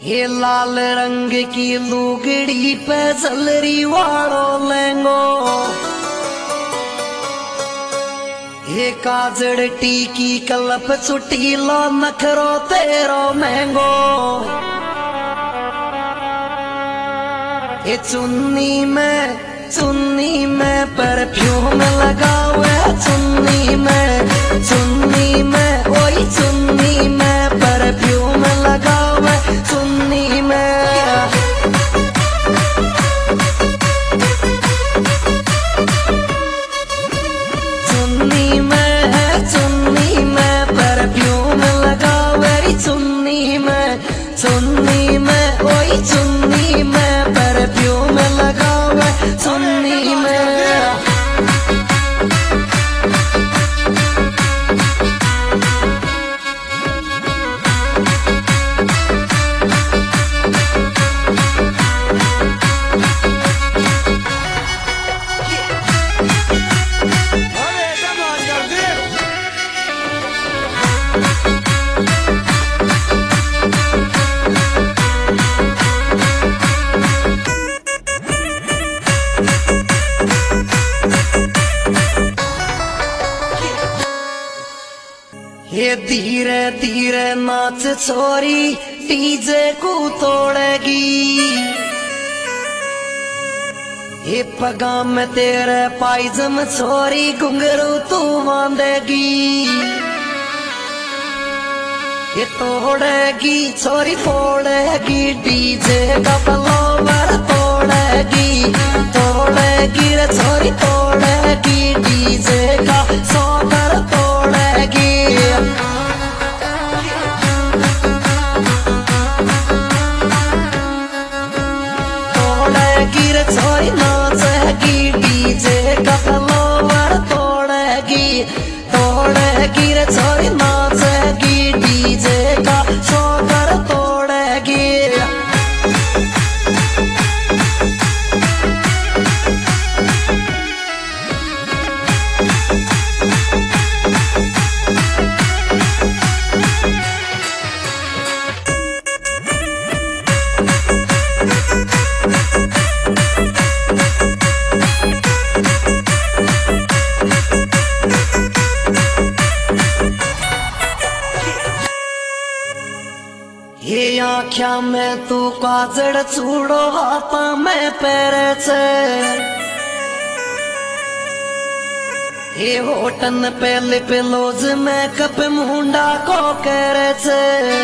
ये लाल रंग की लुगड़ी पे जलरी वालो लेंगो, ये काजड़ टीकी कलप चुटीलो नखरो तेरो महंगो। ये चुन्नी में परफ्यूम लगावे, चुन्नी में ओई चुन्नी में परफ्यूम लगावे, चुन्नी में परफ्यूम लगावे, चुन्नी में ओई चुन्नी में परफ्यूम लगावे, चुन्नी में। ये धीरे धीरे नाच छोरी डीजे को तोड़ेगी, ये पगा में तेरे पायजम छोरी घुंघरू तू बांधेगी, ये तोड़ेगी छोरी फोड़ेगी डीजे का फ्लोवर तोड़ेगी, तोड़ेगी रे छोरी तोड़ेगी डीजे का सोकर तोड़ेगी। तोड़ेगी रे छोरी नाचेगी डीजे का फ्लोवर तोड़ेगी, तोड़ेगी रे छोरी नाचेगी डीजे का सोकर तोड़ेगी। ये आँख्या में तू काजड़ चूड़ो हाथा में पैरे छे, ये होटन पे लिप लोज में कप मुंडा को करे छे,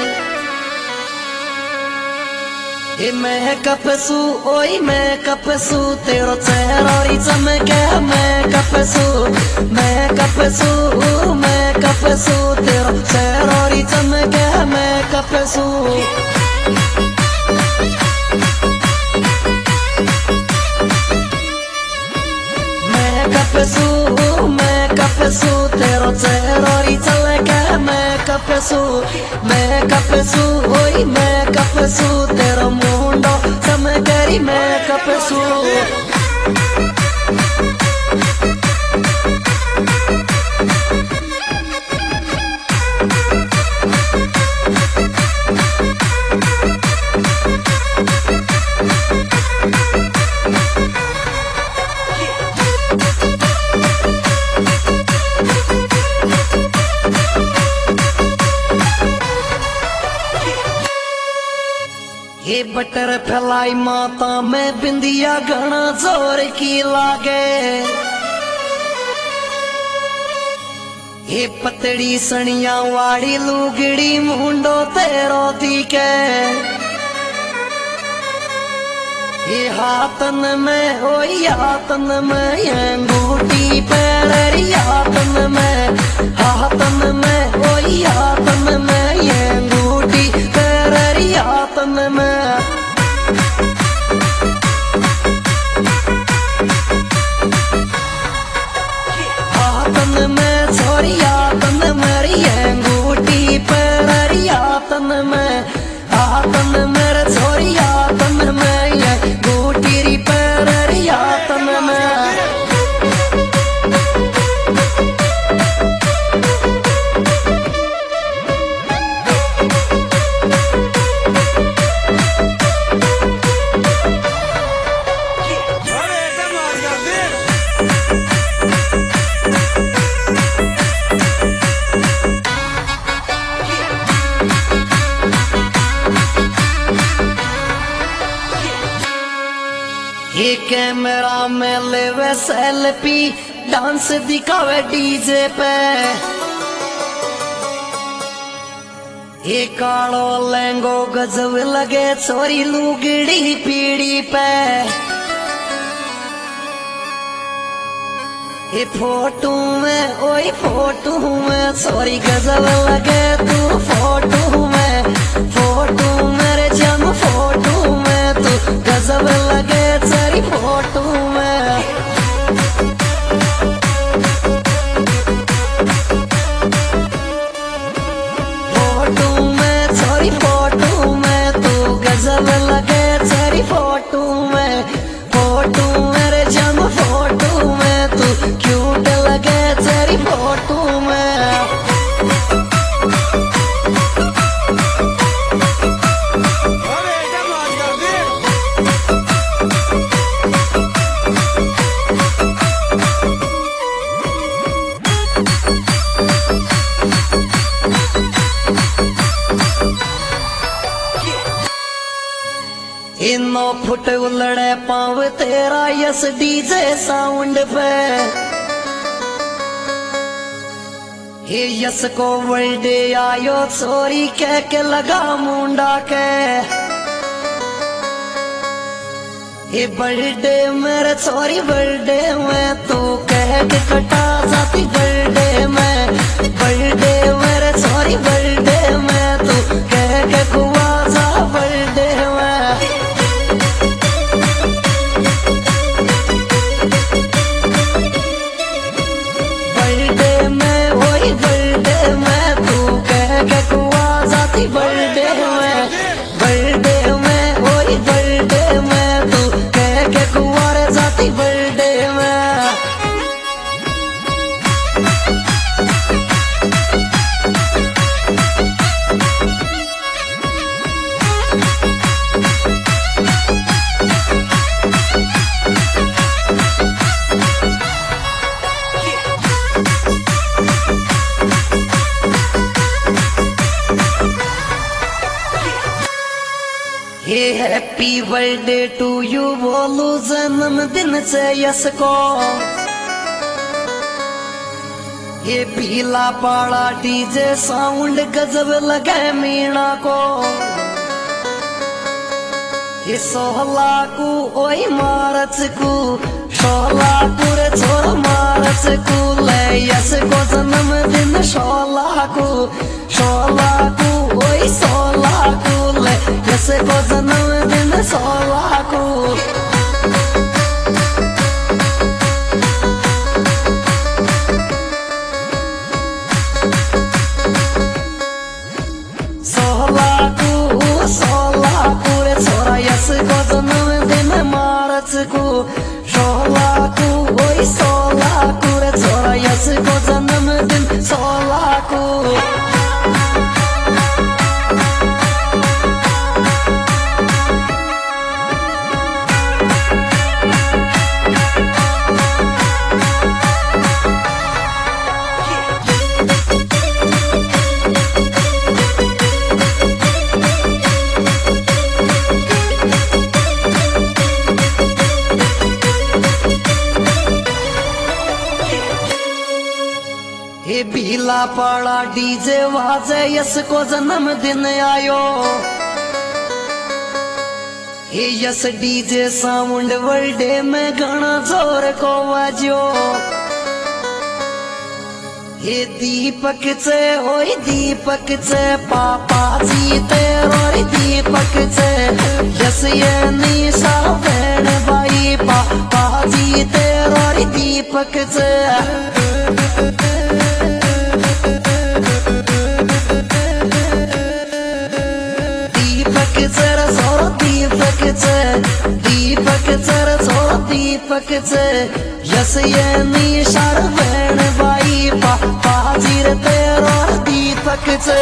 ये मैं कपसू ओई मैं कपसू तेरो चेहरा री चमके, मैं कपसू तेरो चेहरा री चमके, मैं कपसू। मैं कपसू तेरो चेहरा री चमके, मैं कपसू ओई मैं कपसू तेरो मुंडो चमकेरी, मैं कपसू। ये बटर फैलाई माता में बिंदिया घना जोर की लागे, ये पतड़ी सनिया वाड़ी लुगड़ी मुंडो तेरो दिखे, ये हाथन में ओई हाथन में ये अंगूठी पैरी, हाथन में ओई हाथन में ये अंगूठी पैरी, हाथन में। हाथन में छोरी हाथन मेरी अंगूठी पैरी, हाथन में रे छोरी हाथन में ये अंगूठी री पैरी, हाथन में। कैमरा में लेवे सेल्फी डांस दिखावे डीजे पे ये कालो लहंगो गजब लगे छोरी लुगड़ी पीड़ी पे ये फोटो में ओए फोटो में छोरी गजब लगे तू फोटो मेरे जम फोटो में तू गजब लगे तेरी फोटो में फोटो में तू गजब लगे तेरी फोटो मेरे जम फोटो में तू क्यूट लगे तेरी फोटो में इनो फुट उलड़े पाव तेरा यस डीजे साउंड पे ये यस को बर्थडे आयो छोरी कह के लगा मुंडा के ये बर्थडे मेरे छोरी बर्थडे में तू कह के कटा जाती बर्थडे मेरे छोरी बर्थडे में तू कह के कुआ जा बर्थडे में बर्थडे में वही बर्थडे में तू कह के कुंवारे जाती बर्थडे में ये हैप्पी बर्थडे टू यू बोलू जन्मदिन से यस को ये पीला पाड़ा डीजे साउंड गजब लगे मीणा को ये 16 को ओई मार्च को 16 को रे छोरा मार्च को ले यस को जन्मदिन 16 को ओई 16 को ले यस को जन्मदिन 16 को 16 को रे छोरा यस को जन्मदिन मार्च को 16 को ओई 16 को रे छोरा यस को जन्मदिन 16 को ये भीला पाड़ा डीजे वाजे यस को जन्मदिन आयो ये यस डीजे साउंड बर्थडे में गाना जोर को वाजो ये दीपक से ओए दीपक से पापा जी तेरो दीपक से यस ये निशा बहन भाई पापा जी तेरो दीपक से दीपक से यस ये निशार बहन भाई पापा जी तेरो दीपक से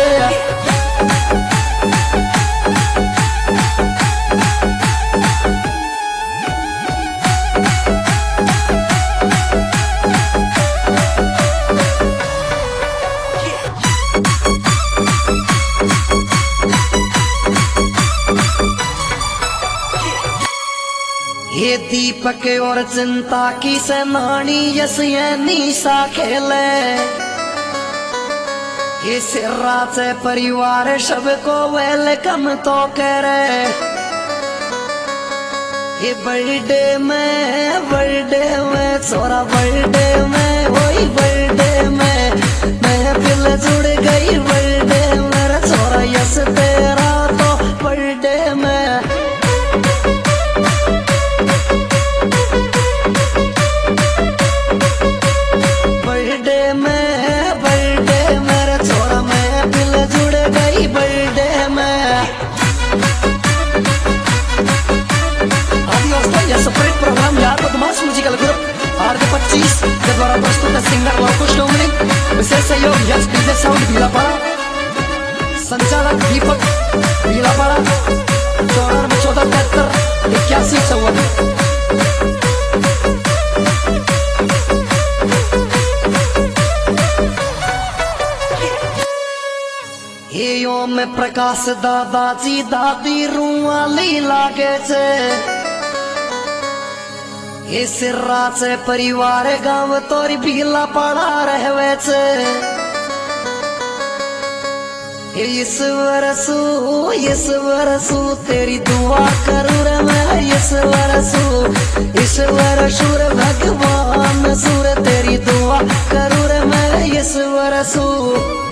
ये दीपक और चिंता की सेनानी यस ये निशा खेले ये सिर्रा से परिवार सबको वेलकम तो करे ये बर्थडे में छोरा बर्थडे में वही बर्थडे में महफिल जुड़ गई बर्थडे मेरा छोरा यस तेरा तो बर्थडे में बर्थडे मेरा छोरा महफिल जुड़ गई बर्थडे में। सेपरेट प्रोग्राम यार बदमाश म्यूजिकल ग्रुप RJ25 के द्वारा प्रस्तुत है सिंगर लवकुश डोंगरी। विशेष सहयोग यस डीजे साउंड भीलापाड़ा, संचालक दीपक भीलापाड़ा 9414738154। यो में प्रकाश दादाजी दादी रुआली लागे छे ये सिर्रा से परिवार गांव तोरी भीला पड़ा रहवे छे ईश्वर सु तेरी दुआ करूं रे मैं ईश्वर सुर भगवान सुर तेरी दुआ करूं रे मैं ईश्वर सु।